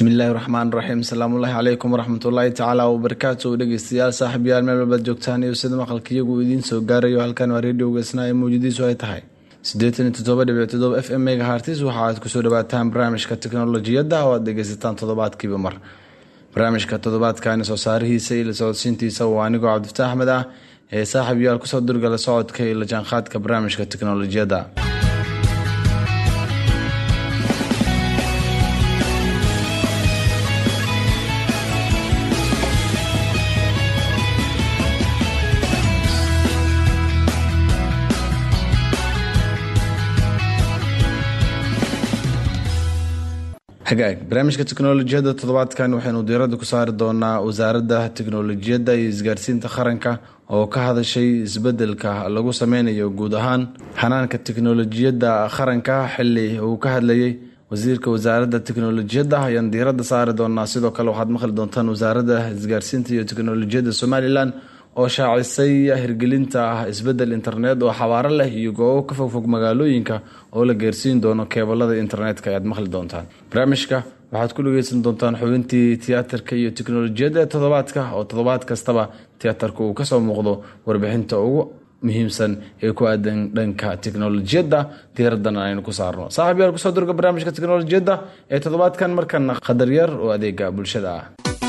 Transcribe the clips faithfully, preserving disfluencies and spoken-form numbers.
bismillaahi raxmaani raxiim. asalaamu calaykum waraxmatullaahi tacaala wabarakaatu. dhegeystayaal saaxiibayaal meel walbaad joogtaan iyo sida maqalkiyagu idiin soo gaarayo halkan waa reediyoga isna ee mawjadiisu ay tahay siddeetan iyo toddoba dhibic toddoba f m megahertz. waxa aad kusoo dhawaataan barnaamijka teknolojiyadda oo aad dhegeysataan toddobaadkiiba mar. barnaamijka toddobaadkani soo saarihiisa iyo la socodsiintiisa waa anigoo cabdifataax axmed ah ee saaxiibayaal kusoo durgala socodka iyo la jaanqaadka barnaamijka teknolojiyadda. barnaamijka teknolojiyadda toddobaadkan waxaynu diiradda ku saari doonaa wasaaradda teknolojiyadda iyo isgaarsiinta qaranka oo ka hadashay isbedelka lagu sameynayo guud ahaan hanaanka teknolojiyadda qaranka. xili uu ka hadlayay wasiirka wasaaradda teknolojiyadda ayaan diiradda saari doonaa. sidoo kale waxaad maqli doontaan wasaaradda isgaarsiinta iyo teknolojiyadda somalilan oo shaacisay hirgelinta isbedel internet oo xawaaro leh iyo goobo ka fogfog magaalooyinka oo la gaarsiin doono keebalada internetka ayaad maqli doontaan. barnaamijka waxaad ku dhageysan doontaan xubintii tiyaatarka iyo teknolojiyadda ee toddobaadka oo toddobaad kastaba tiyaatarka uu kasoo muuqdo warbixinta ugu muhiimsan ee ku aadan dhanka teknolojiyadda diiraddan aynu ku saarno. saaxiibayaal kusoo durga barnaamijka teknolojiyadda ee toddobaadkan markana qadar yar oo adeega bulshada ah.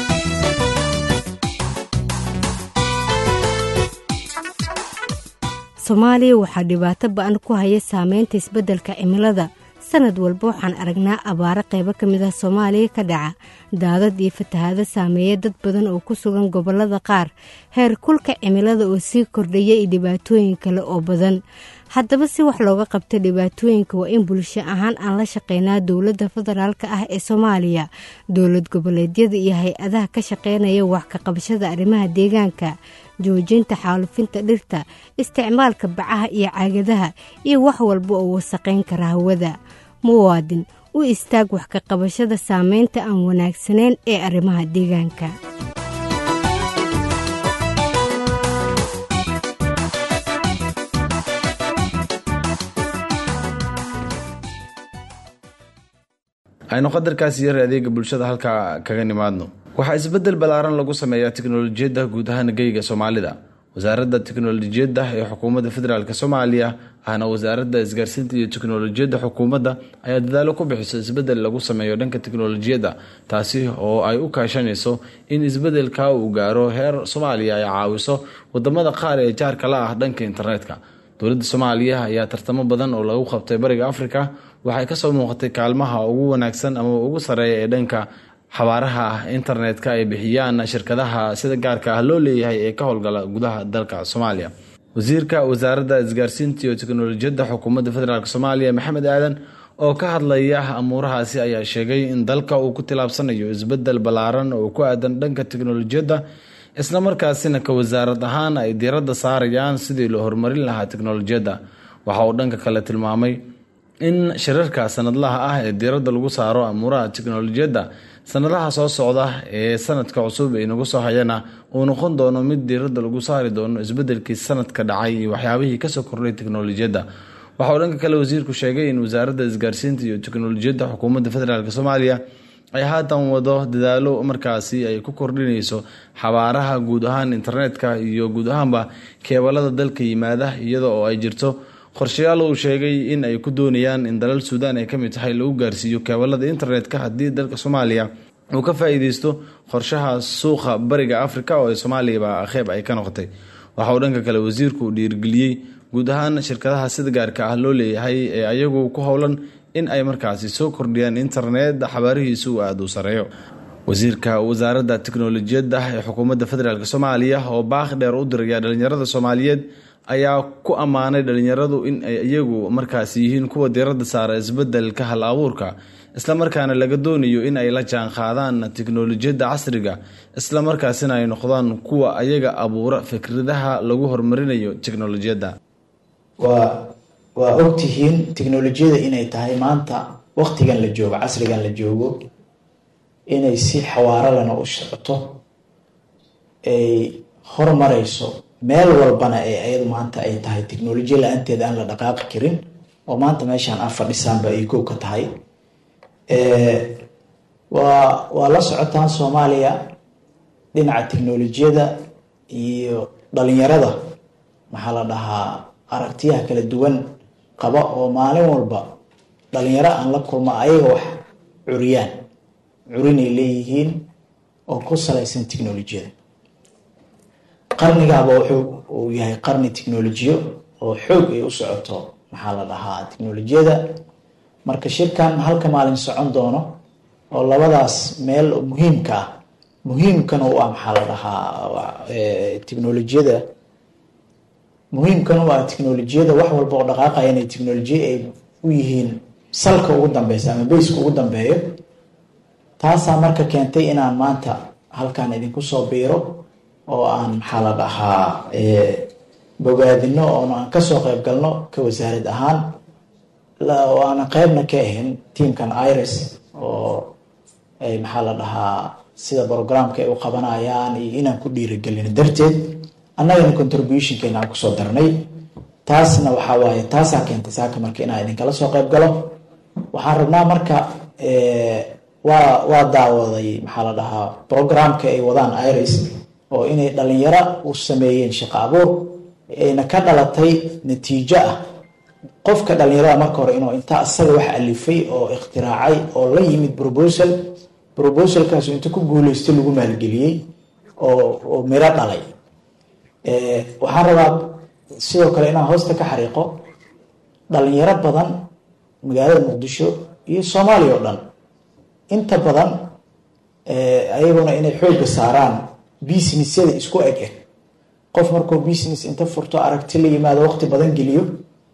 soomaaliya waxaa dhibaato ba-an ku haya saameynta isbeddelka cimilada. sanad walba waxaan aragnaa abaaro qaybo ka mid ah soomaaliya ka dhaca, daadad iyo fatahaado saameeya dad badan oo ku sugan gobollada qaar, heer kulka cimilada oo sii kordhaya iyo dhibaatooyin kale oo badan. haddaba si wax looga qabto dhibaatooyinka waa in bulsho ahaan aan la shaqeynaa dowladda federaalka ah ee soomaaliya, dowlad goboleedyada iyo hay-adaha ka shaqeynaya wax ka qabashada arrimaha deegaanka, joojinta xaalufinta dhirta, isticmaalka bacaha iyo caagadaha iyo wax walba oo wasaqayn kara hawada. muwaadin u istaag wax ka qabashada saameynta aan wanaagsanayn ee arrimaha deegaanka. aynu qadarkaasi yar adeega bulshada halkaa kaga nimaadno. waxaa isbedel ballaaran lagu sameeyaa teknolojiyadda guud ahaan geyga soomaalida. wasaaradda teknolojiyadda ee xukuumadda federaalk soomaaliya ahna wasaaradda isgaarsiinta iyo teknolojiyadda xukuumadda ayaa dadaalo ku bixisa isbedel lagu sameeyo dhanka teknolojiyadda, taasi oo ay u kaashanayso in isbedelka uu gaaro heer soomaaliya ay caawiso wadamada qaar ee jaarka la ah dhanka internetka. dowladda soomaaliya ayaa tartamo badan oo lagu qabtay bariga afrika waxay kasoo muuqatay kaalmaha ugu wanaagsan ama ugu sareeya ee dhanka xawaaraha internetka ay bixiyaan shirkadaha sida gaarka ah loo leeyahay ee ka howlgala gudaha dalka soomaaliya. wasiirka wasaaradda isgaarsiinta iyo teknolojiyadda xukuumadda federaalk soomaaliya maxamed aadan oo ka hadlaya amuurahaasi ayaa sheegay in dalka uu ku tilaabsanayo isbedel ballaaran oo ku aadan dhanka teknolojiyadda, isla markaasina ka wasaarad ahaan ay diiradda saarayaan sidii loo horumarin lahaa teknolojiyadda. waxa uu dhanka kale tilmaamay in shirarka sanadlaha ah ee diiradda lagu saaro amuuraha teknolojiyadda sanadaha soo socda ee sanadka cusub ee nagu soo hayana uu noqon doono mid diiradda lagu saari doono isbedelkii sanadka dhacay iyo waxyaabihii kasoo kordhay teknolojiyadda. waxa uu dhanka kale wasiirku sheegay in wasaaradda isgaarsiinta iyo teknolojiyadda xukuumadda federaalk soomaaliya ay haatan wado dadaalo markaasi ay ku kordhinayso xawaaraha guud ahaan internetka iyo guud ahaanba keebalada dalka yimaada, iyada oo ay jirto qorshayaal uu sheegay in ay ku doonayaan in dalal suudaan ay ka mid tahay lagu gaarsiiyo keebalada internetka haddii dalka soomaaliya uu ka faa'iideysto qorshaha suuqa bariga afrika oo soomaaliyaba qeyb ay ka noqotay. waxa uu dhanka kale wasiirku dhiirigeliyey guud ahaan shirkadaha sida gaarka ah loo leeyahay ee ayagu ku howlan in ay markaasi soo kordhiyaan internet xabaarihiisu uu aada u sareeyo. wasiirka wasaaradda teknolojiyadda ee xukuumadda federaalk soomaaliya oo baaq dheer u diraya dhalinyarada soomaaliyeed ayaa ku ammaanay dhalinyaradu in ay iyagu markaasi yihiin kuwa diiradda saara isbedelka hal abuurka, isla markaana laga doonayo in ay la jaan qaadaan teknolojiyadda casriga, isla markaasina ay noqdaan kuwa ayaga abuura fikradaha lagu horumarinayo teknolojiyadda. waa waa ogtihiin teknolojiyada inay tahay maanta waqtigan la joogo, casrigan la joogo, inay si xawaaro lana u socoto, ay horumarayso meel walbana ee ayadu maanta ay tahay teknolojiya la-aanteed aan la dhaqaaqi karin, oo maanta meeshaan aan fadhisaanba ay kow ka tahay. waa waa la socotaan Soomaaliya dhinaca tiknoolajiyada iyo dhalinyarada maxaa la dhahaa aragtiyaha kala duwan qaba oo maalin walba dhalinyaro aan la kulmo ayaga wax curiyaan curinay leeyihiin oo ku salaysan tiknoolajiyada. qarnigaaba wuxuu uu yahay qarni tiknoolajiyo oo xoog ay u socoto maxaa la dhahaa tiknoolajiyada. marka shirkan halka maalin socon doono oo labadaas meel muhiimka ah muhiimkana u ah maxaa la dhahaa tiknoolajiyada muhiimkana u ah tiknoolajiyada wax walba oo dhaqaaqaya inay tiknoolajiya ay u yihiin salka ugu dambeysa ama bayska ugu dambeeyo. taasaa marka keentay inaan maanta halkan idinku soo biiro oo aan maxaa la dhahaa bogaadino oo aan kasoo qayb galno ka wasaarad ahaan oo aan qaybna ka ahayn tiimkan iris oo ay maxaa la dhahaa sida programka ay u qabanayaan iyo inaan ku dhiirigelino darteed annagana contributionkeena aan kusoo darnay. taasna waxaa waaye taasaa keentay saaka marka inaan idinkala soo qayb galo. waxaan rabnaa marka waa waa daawaday maxaa la dhahaa programka ay wadaan iris oo inay dhalinyaro u sameeyeen shaqo abuur ayna ka dhalatay natiijo ah qofka dhalinyarada marka hore inuu inta asaga wax alifay oo ikhtiraacay oo la yimid proposal proposalkaas inta ku guuleystay lagu maalgeliyey oo oo miro dhalay. waxaan rabaa sidoo kale inaan hoosta ka xariiqo dhalinyaro badan magaalada Muqdisho iyo Soomaaliya oo dhan inta badan ayaguna inay xoogga saaraan businessyada isku eg eg. qof markuu business inta furto aragti la yimaado waqti badan geliyo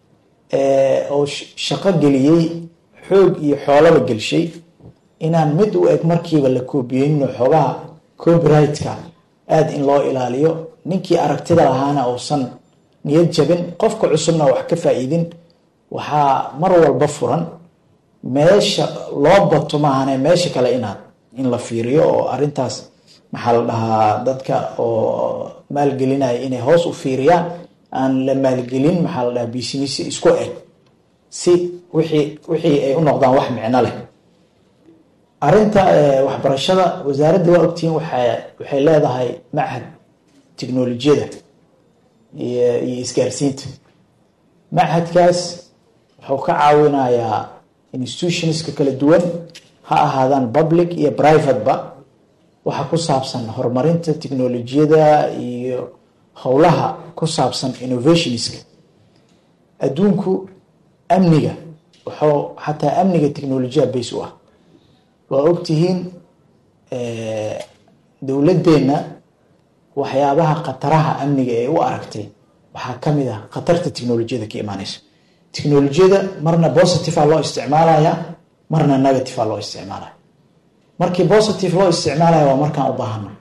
oo shaqo geliyey xoog iyo xoolaba gelshay inaan mid u eg markiiba la koobiyeyno xoogaha copyrightka aad in loo ilaaliyo ninkii aragtida lahaana uusan niyad jabin qofka cusubna wax ka faa'iidin. waxaa mar walba furan meesha loo bato maahane meesha kale inaad in la fiiriyo oo arintaas maxaa la dhahaa dadka oo maalgelinaya inay hoos u fiiriyaan aan la maalgelin maxaa la dhahaa business isku eg si wixii wixii ay u noqdaan wax micno leh. arinta waxbarashada wasaaradda waa ogtiin waxay waxay leedahay machad tiknoolajiyada iyo isgaarsiinta. machadkaas wuxuu ka caawinayaa institutionska kala duwan ha ahaadaan public iyo private ba waxa ku saabsan horumarinta tiknoolajiyada iyo howlaha ku saabsan innovationska. adduunku amniga wuxuu xataa amniga tiknoolajiya base u ah. waa ogtihiin dowladdeena waxyaabaha khataraha amniga ee u aragtay waxaa ka mid ah khatarta tiknoolajiyada ka imaanaysa. tiknoolajiyada marna positive loo isticmaalaya marna negative loo isticmaalaya. markii positive loo isticmaalaya waa markaan u baahano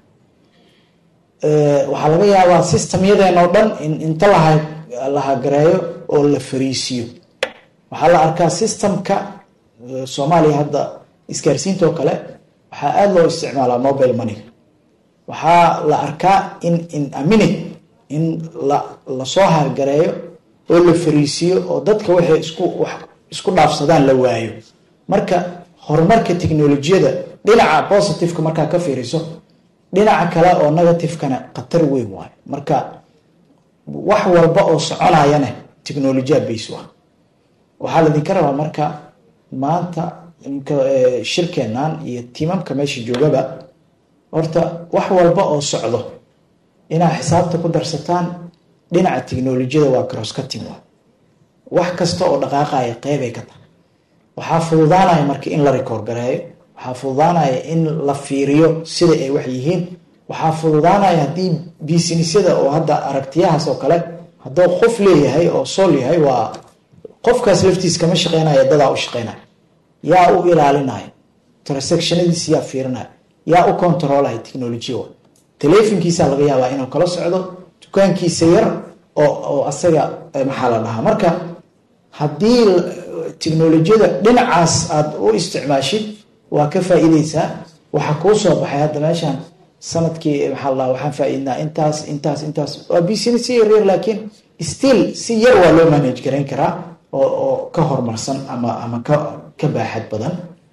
waxaa laga yaabaa systemyadeena oo dhan in inta laha laha gareeyo oo la fariisiyo. waxaa la arkaa systemka Soomaaliya hadda isgaarsiinta oo kale waxaa aad loo isticmaalaa mobile money. waxaa la arkaa in in a minute in la la soo hargareeyo oo la fariisiyo oo dadka waxay isku wax isku dhaafsadaan la waayo. marka horumarka tiknoolajiyada dhinaca positive-ka markaa ka fiiriso dhinaca kale oo negative-kana khatar weyn waayo. marka wax walba oo soconayana tiknoolajiya base ah. waxaa la idinka rabaa marka maanta shirkeenan iyo tiimamka meesha joogaba horta wax walba oo socdo inaa xisaabta ku darsataan dhinaca tiknoolajiyada waa cross cutting. wax kasta oo dhaqaaqaya qeybay ka tahay. waxaa fududaanaya marka in la record gareeyo. waxaa fududaanaya in la fiiriyo sida ay wax yihiin. waxaa fududaanaya haddii businessyada oo hadda aragtiyahaas oo kale hadduu qof leeyahay oo sool yahay waa qofkaas laftiis kama shaqeynaya dadaa u shaqeynaya yaa u ilaalinaya transactionadiisa yaa fiirinaya yaa u controlaya tiknoolajiya. telefonkiisa laga yaabaa inuu kala socdo dukaankiisa yar oo oo asaga maxaa la dhahaa. marka haddii tiknoolajiyada dhinacaas aad u isticmaashid waa ka faa'iideysaa. waxaa kuu soo baxay hadda meeshaan sanadkii maxaa la dhahaa waxaan faa'iidnaa intaas intaas intaas waa business yar yar laakiin still si yar waa loo manage garayn karaa oo oo ka horumarsan ama ama ka ka baaxad badan.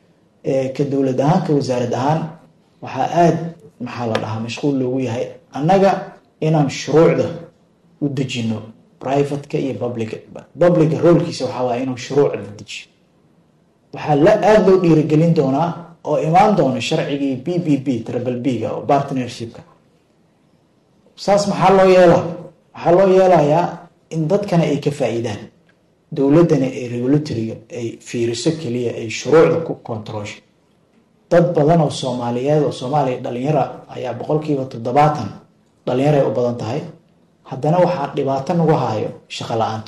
ka dowlad ahaan ka wasaarad ahaan waxaa aada maxaa la dhahaa mashquul loogu yahay annaga inaan shuruucda u dejino privateka iyo publica publica roolkiisa waxaa waaya inuu shuruucda dejiyo waxaa la aada loo dhiirigelin doonaa oo imaan doono sharcigii b b b tribal b-ga oo partnershipka saas maxaa loo yeelaa waxaa loo yeelayaa in dadkana ay ka faa-iidaan dowladdana ay regulatoryga ay fiiriso keliya ay shuruucda ku controlsho dad badan oo soomaaliyeed oo soomaaliya dhalinyara ayaa boqolkiiba toddobaatan dhalinyara ay u badan tahay haddana waxaa dhibaato nagu haayo shaqo la-aanta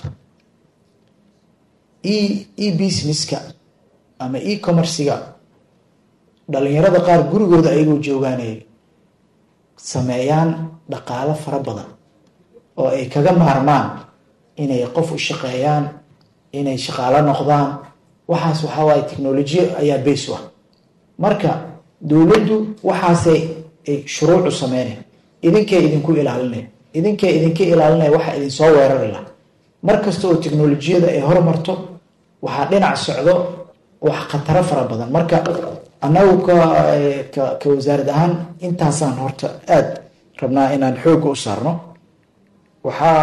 e e businesska ama e commerciga dhalinyarada qaar gurigooda ayagoo joogaanay sameeyaan dhaqaalo fara badan oo ay kaga maarmaan inay qof u shaqeeyaan inay shaqaalo noqdaan waxaas waxaa waaye technolojiya ayaa base u ah marka dowladdu waxaasay ay shuruucu sameynay idinkay idinku ilaalinay idinkay idinka ilaalinaya waxaa idinsoo weerari laha mar kasta oo technolojiyada ay hormarto waxaa dhinac socdo wax khataro fara badan marka annagu ka ka wasaarad ahaan intaasaan horta aada rabnaa inaan xoogga u saarno waxaa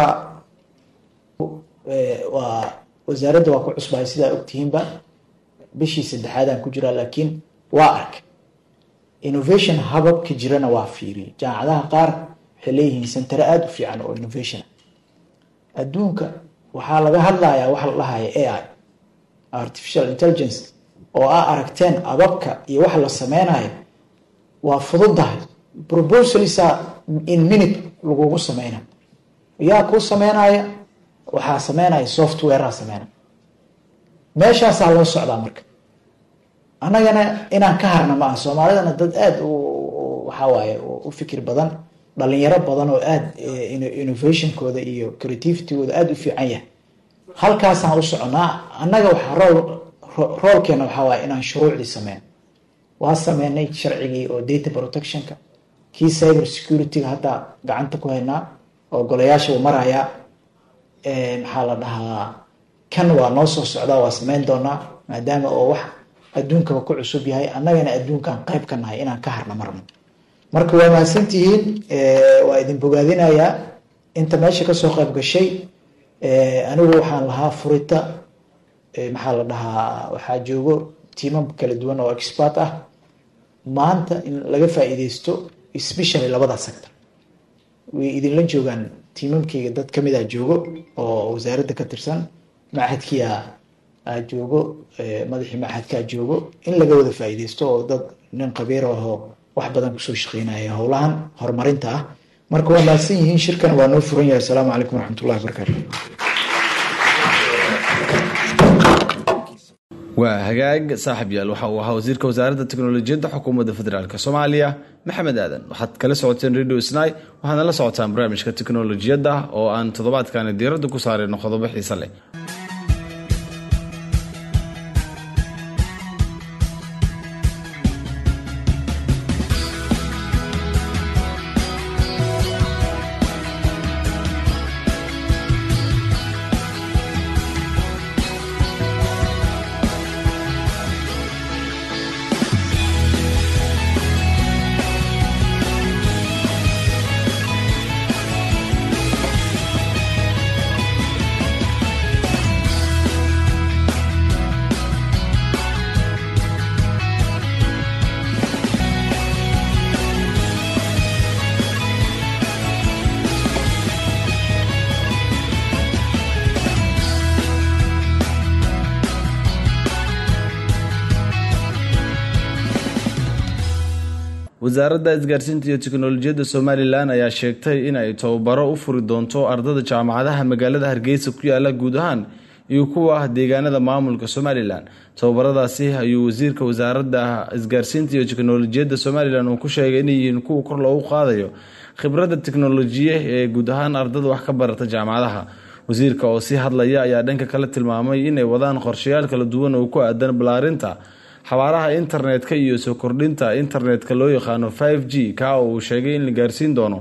waa wasaaradda waa ku cusbahay sidaa ogtihiinba bishii saddexaadaan ku jiraa laakiin waa arkay innovation hababka jirana waa fiiriyay jaamacadaha qaar waxay leeyihiin sentare aada u fiican oo innovation adduunka waxaa laga hadlayaa waxa la dhahaya a i artificial intelligence oo aa aragteen ababka iyo waxa la sameynayo waa fududahay proposalisa in minute lagugu sameyna yaa kuu sameynaya waxaa sameynaya softwarea sameynaya meeshaasaa loo socdaa marka annagana inaan ka harna maaha soomaalidana dad aada waxaa waaye u fikir badan dhalinyaro badan oo aada innovationkooda iyo creativitygooda aada u fiican yahay halkaasaan u soconaa annaga waxaa rool roolkeena waxaa waaye inaan shuruucdii sameyn waa sameynay sharcigii oo data protectionka kii cyber securityga haddaa gacanta ku haynaa oo golayaasha uu marayaa maxaa la dhahaa kan waa noo soo socdaa waa sameyn doonaa maadaama oo wax adduunkaba ku cusub yahay annagana adduunkaan qayb ka nahay inaan ka harna marno marka waa mahadsantihiin waa idin bogaadinayaa inta meesha kasoo qayb gashay anigu waxaan lahaa furita maxaa la dhahaa waxaa joogo tiimam kala duwan oo expert ah maanta in laga faa-iideysto especially labada sector way idinla joogaan tiimamkayga dad kamid a joogo oo wasaaradda ka tirsan machadkia aa joogo madaxii machadkaa joogo in laga wada faa-iideysto oo dad nin qabiir ahoo wax badan kusoo shaqeynaya howlahan horumarinta ah marka waa mahadsan yihiin shirkan waa noo furan yahay asalaamu calaykum waraxmatullahi wabarakaatu waa hagaag saaxib yaal waxa uu ahaa wasiirka wasaaradda teknolojiyadda xukuumadda federaalk soomaaliya maxamed aadan waxaad kala socoteen radio snai waxaadna la socotaan barnaamijka teknolojiyadda oo aan toddobaadkaani diiradda ku saarayno qodobo xiise leh wasaaradda isgaarsiinta iyo teknolojiyadda somalilan ayaa sheegtay in ay tababaro u furi doonto ardada jaamacadaha magaalada hargeysa ku yaala guud ahaan iyo kuwa ah deegaanada maamulka somalilan tababaradaasi ayuu wasiirka wasaaradda isgaarsiinta iyo teknolojiyadda somalilan uu ku sheegay inay yihiin kuwa kor loogu qaadayo khibradda teknolojiya ee guud ahaan ardada wax ka barata jaamacadaha wasiirka oo sii hadlaya ayaa dhanka kale tilmaamay inay wadaan qorshayaal kala duwan oo ku aadan balaarinta xawaaraha internetka iyo soo kordhinta internetka loo yaqaano five g ka oo uu sheegay in la gaarsiin doono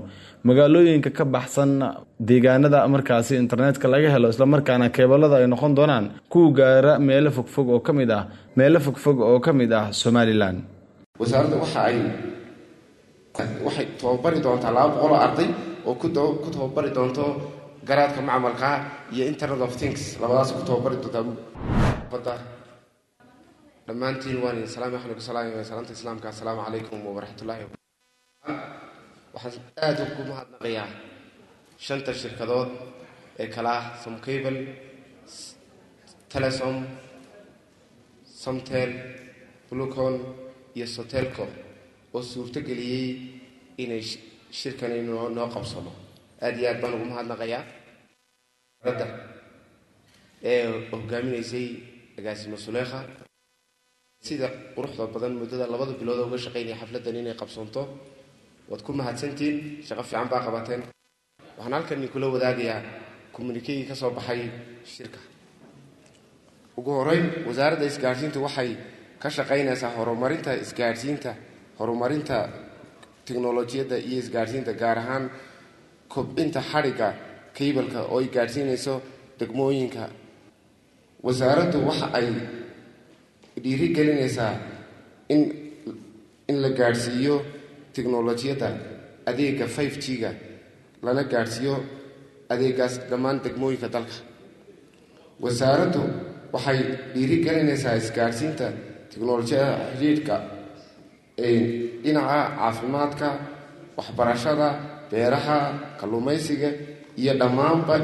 magaalooyinka ka baxsan deegaanada markaasi internetka laga helo isla markaana keebalada ay noqon doonaan kuwa gaara meelo fogfog oo kamid ah meelo fogfog oo kamid ah Somaliland. wasaaradda waxa ay waxay tababari doontaa laba boqol arday oo ku ku tababari doonto garaadka macmalka iyo Internet of Things labadaas ku tababari doonta fadda dhamaantiin waan salaam alaykum salaam salaamta islaamka assalaamu alaykum wa rahmatullahi wa barakatuh. waxaan aad ugu mahadnaqayaa shanta shirkadood ee kala Som Cable, Telesom, Somtel, Bluecon iyo Sotelco oo suurta galiyay inay shirkani noo qabsano. aad iyo aad baan ugu mahadnaqayaa radda ee hogaaminaysay agaasimo Suleekha sida quruxda badan muddada labada bilood uga shaqeynay xafladan inay qabsanto. waad ku mahadsantiin shaqo fiican baa qabateen. waxaan halkan kula wadaagayaa communique ka soo baxay shirka. ugu horeyn wasaaradda isgaarsiinta waxay ka shaqeynaysaa horumarinta isgaarsiinta horumarinta tiknoolajiyada iyo isgaarsiinta gaar ahaan kobcinta xariga cable-ka oo ay gaarsiinayso degmooyinka. wasaaraddu waxa ay dhiirigelinaysaa in in la gaarsiiyo tiknoolajiyada adeega five G ga lana gaarsiiyo adeegaas dhammaan degmooyinka dalka. wasaaraddu waxay dhiirigelinaysaa isgaarsiinta tiknoolajiyada xiriirka ee dhinaca caafimaadka, waxbarashada, beeraha, kalluumaysiga iyo dhammaanba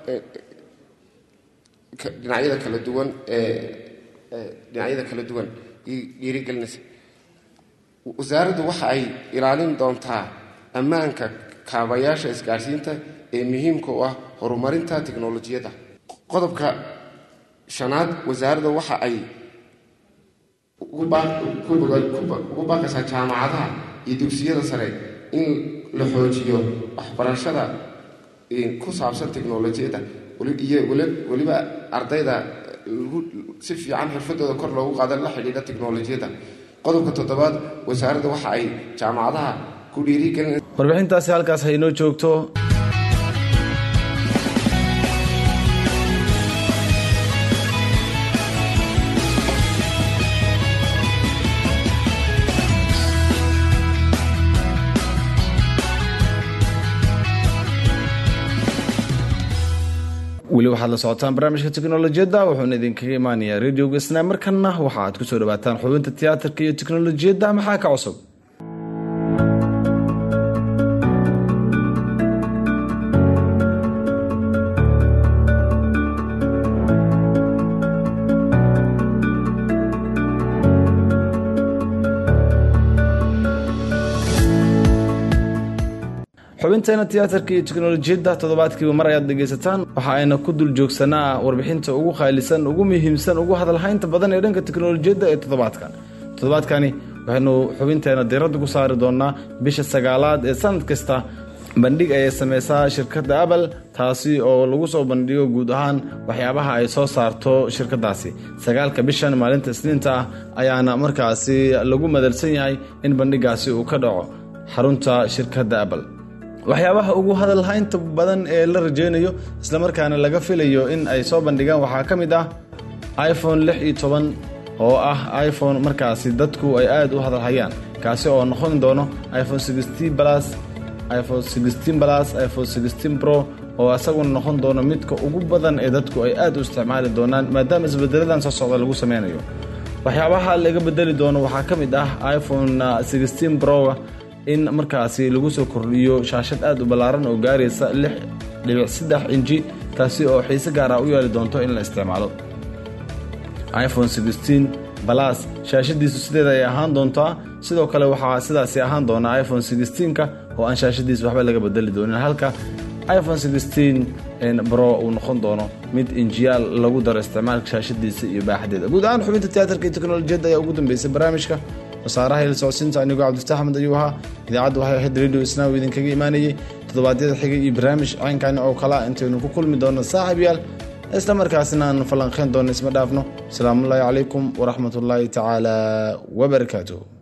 dhinacyada kala duwan ee dhinacyada kala duwan dhiirigelinaysa. wasaaraddu waxa ay ilaalin doontaa ammaanka kaabayaasha isgaarsiinta ee muhiimka u ah horumarinta tiknoolajiyada. qodobka shanaad wasaaradda waxa ay ugu baaqaysaa jaamacadaha iyo dugsiyada sare in la xoojiyo waxbarashada ku saabsan tiknoolajiyada iyo waliba ardayda si fiican xirfadooda kor loogu qaadan la xidhiidha tiknoolajiyada. qodobka toddobaad wasaaradda waxa ay jaamacadaha ku dhiirigelin. warbixintaasi halkaas ay inoo joogto. weli waxaad la socotaan barnaamijka tiknoolajiyadda wuxuuna idinkaga imaanayaa radioga isna markana waxaad ku soo dhawaataan xubinta tiyaatarka iyo tiknoolajiyadda maxaa ka cusub. xubinteena tiyaatarka iyo tiknoolajiyadda toddobaadkiiba mar ayaad dhegaysataan. waxa ayna ku dul joogsanaa warbixinta ugu qaalisan ugu muhiimsan ugu hadalhaynta badan ee dhanka tiknoolajiyadda ee toddobaadkan. toddobaadkani waxaynu xubinteena diiradda ku saari doonaa bisha sagaalaad ee sanad kasta bandhig ay sameysaa shirkadda Apple, taasi oo lagu soo bandhigo guud ahaan waxyaabaha ay soo saarto shirkadaasi. sagaalka bishan maalinta Isniinta ah ayaana markaasi lagu madalsan yahay in bandhigaasi uu ka dhaco xarunta shirkadda Apple. waxyaabaha ugu hadalhaynta badan ee la rajeynayo isla markaana laga filayo in ay soo bandhigaan waxaa ka mid ah iPhone lix iyo toban oo ah iPhone markaasi dadku ay aad u hadalhayaan, kaasi oo noqon doono iPhone sixteen plus, iPhone sixteen plus, iPhone sixteen Pro oo asaguna noqon doono midka ugu badan ee dadku ay aad u isticmaali doonaan maadaama isbedeladan soo socda lagu sameynayo. waxyaabaha laga bedeli doono waxaa ka mid ah iPhone sixteen Pro in markaasi lagu soo kordhiyo shaashad aad u ballaaran oo gaaraysa lix dhibic saddex inji, taasi oo xiise gaar ah u yeeli doonto in la isticmaalo. iPhone sixteen plus shaashadiisu sideeda ay ahaan doontaa. sidoo kale waxaa sidaasi ahaan doona iPhone sixteen ka oo aan shaashadiisu waxba laga bedeli doonin, halka iPhone sixteen Pro uu noqon doono mid injiyaal lagu daro isticmaalka shaashadiisa iyo baaxadeeda. guud ahaan xubinta tiyaatarka iyo tiknoolajiyadda ayaa ugu dambeysay barnaamijka. wasaaraha ila socodsiinta anigoo Cabdifataax Axmed ayuu ahaa. idaacaddu waxay ahayd radio isna oo idinkaga imaanayay toddobaadyada xigay iyo barnaamij caynkan oo kala intaynu ku kulmi doono saaxiibayaal isla markaasna aan falanqeyn doono isma dhaafno. asalaamu calaykum waraxmatullaahi tacaala wabarakaatuh.